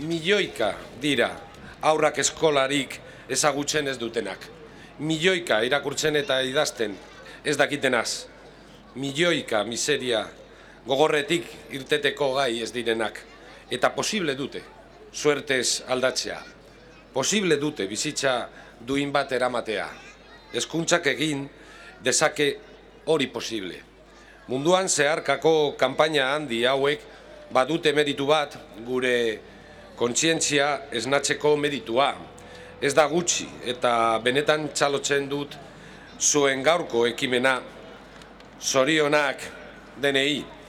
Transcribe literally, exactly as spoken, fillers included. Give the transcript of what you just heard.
milioika dira aurrak eskolarik ezagutzen ez dutenak. Milioika irakurtzen eta idazten ez dakitenaz. Milioika miseria gogorretik irteteko gai ez direnak. Eta posible dute, suertez aldatzea. Posible dute bizitza duin bat eramatea. Hezkuntzak egin dezake hori posible. Munduan zeharkako kanpaina handi hauek badute meritu bat gure kontzientzia esnatzeko meritua. Ez da gutxi eta benetan txalotzen dut zuen gaurko ekimena. Zorionak denei.